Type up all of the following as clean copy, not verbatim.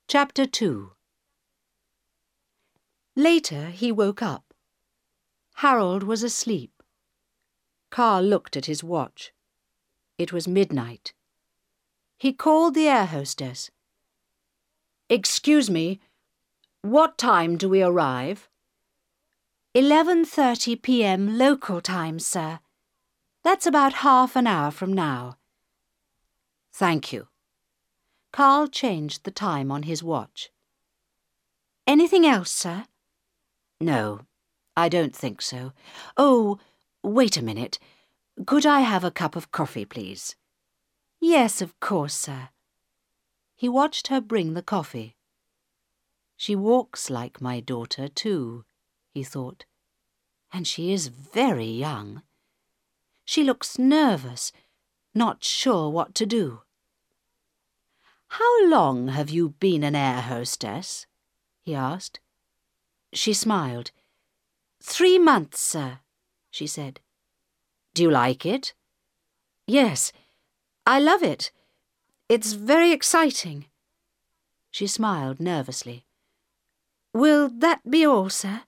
Chapter 2. Later he woke up. Harold was asleep. Carl looked at his watch. It was midnight. He called the air hostess. "Excuse me, what time do we arrive?" 11:30 p.m. local time, sir. That's about half an hour from now. Thank you. Carl changed the time on his watch. Anything else, sir? No, I don't think so. Oh, wait a minute. Could I have a cup of coffee, please? Yes, of course, sir. He watched her bring the coffee. She walks like my daughter, too, he thought. And she is very young. She looks nervous, not sure what to do. "How long have you been an air hostess?" he asked. She smiled. 3 months, sir, she said. "Do you like it?" "Yes, I love it. It's very exciting." She smiled nervously. "Will that be all, sir?"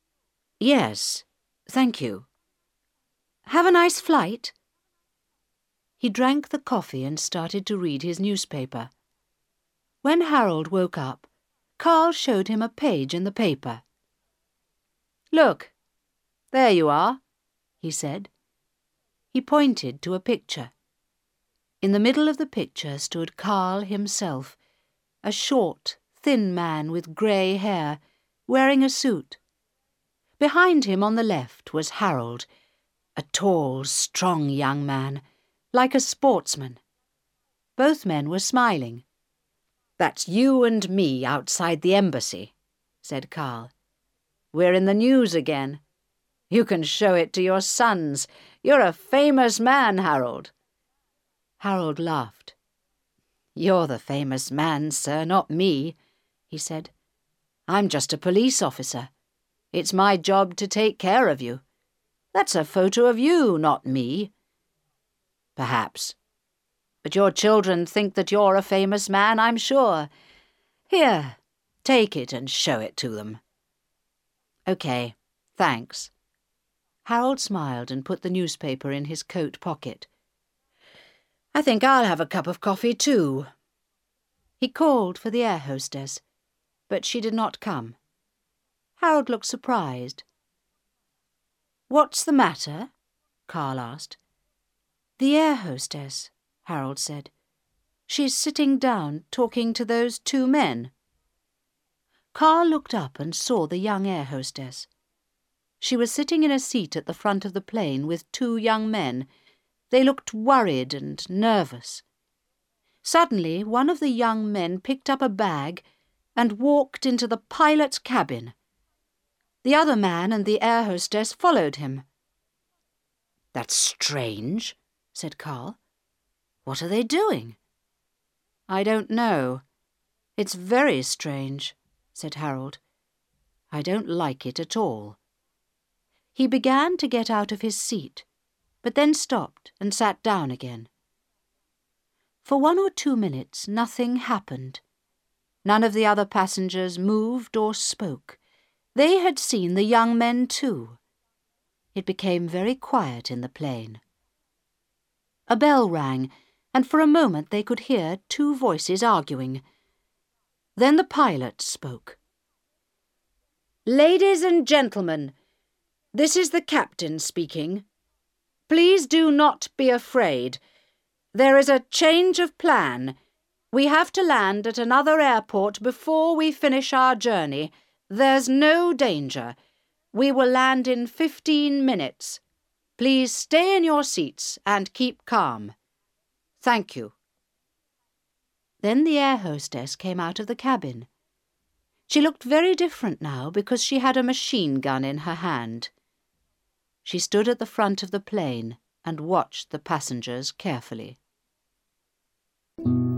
"Yes, thank you." "Have a nice flight." He drank the coffee and started to read his newspaper. When Harold woke up, Carl showed him a page in the paper. "Look, there you are," he said. He pointed to a picture. In the middle of the picture stood Carl himself, a short, thin man with grey hair, wearing a suit. Behind him on the left was Harold, a tall, strong young man, like a sportsman. Both men were smiling. "That's you and me outside the embassy," said Carl. "We're in the news again. You can show it to your sons. You're a famous man, Harold." Harold laughed. "You're the famous man, sir, not me," he said. "I'm just a police officer. It's my job to take care of you. That's a photo of you, not me." "Perhaps. But your children think that you're a famous man, I'm sure. Here, take it and show it to them." "Okay, thanks." Harold smiled and put the newspaper in his coat pocket. "I think I'll have a cup of coffee too." He called for the air hostess, but she did not come. Harold looked surprised. "What's the matter?" Carl asked. "The air hostess," Harold said. "She's sitting down talking to those 2 men." Carl looked up and saw the young air hostess. She was sitting in a seat at the front of the plane with 2 young men. They looked worried and nervous. Suddenly, one of the young men picked up a bag and walked into the pilot's cabin. The other man and the air hostess followed him. "That's strange," said Carl. "What are they doing?" "I don't know. It's very strange," said Harold. "I don't like it at all." He began to get out of his seat, but then stopped and sat down again. For 1 or 2 minutes nothing happened. None of the other passengers moved or spoke. They had seen the young men too. It became very quiet in the plane. A bell rang, and for a moment they could hear 2 voices arguing. Then the pilot spoke. "Ladies and gentlemen, this is the captain speaking. Please do not be afraid. There is a change of plan. We have to land at another airport before we finish our journey. There's no danger. We will land in 15 minutes. Please stay in your seats and keep calm. Thank you." Then the air hostess came out of the cabin. She looked very different now because she had a machine gun in her hand. She stood at the front of the plane and watched the passengers carefully.